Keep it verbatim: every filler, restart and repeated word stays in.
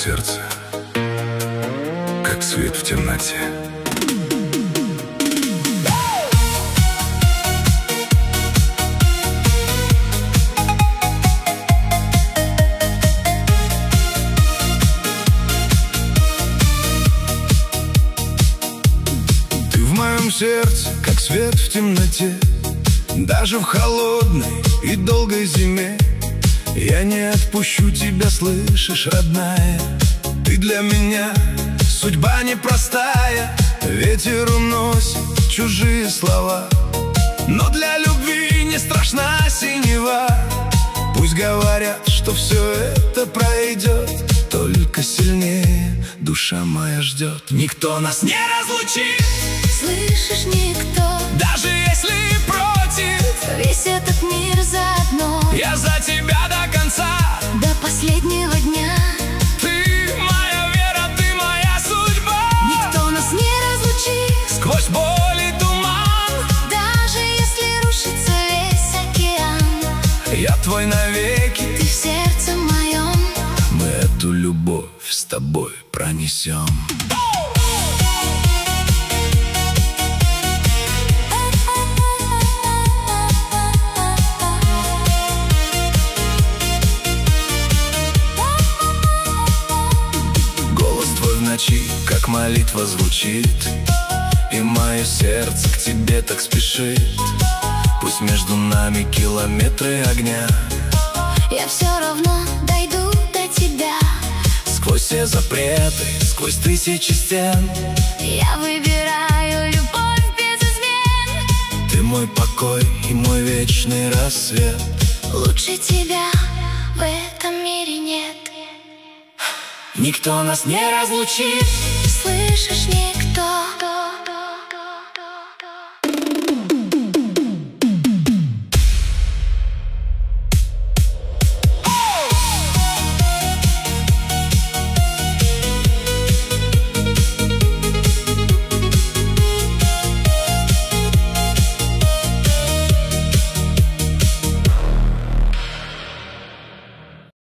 сердце, как свет в темноте. Ты в моем сердце, как свет в темноте. Даже в холодной и долгой зиме я не отпущу тебя, слышишь, родная? Ты для меня судьба непростая. Ветер уносит чужие слова, но для любви не страшна синева. Пусть говорят, что все это пройдет, только сильнее душа моя ждет. Никто нас не разлучит, слышишь, никто, даже если против. Весь этот мир заодно, я за тебя до конца, до последнего дня. Ты моя вера, ты моя судьба. Никто нас не разлучит, сквозь боль и туман, даже если рушится весь океан. Я твой навеки, ты в сердце моем. Мы эту любовь с тобой пронесем. Как молитва звучит, и мое сердце к тебе так спешит. Пусть между нами километры огня, я все равно дойду до тебя. Сквозь все запреты, сквозь тысячи стен, я выбираю любовь без измен. Ты мой покой и мой вечный рассвет. Лучше тебя в этом мире нет. Никто нас не разлучит, слышишь, никто.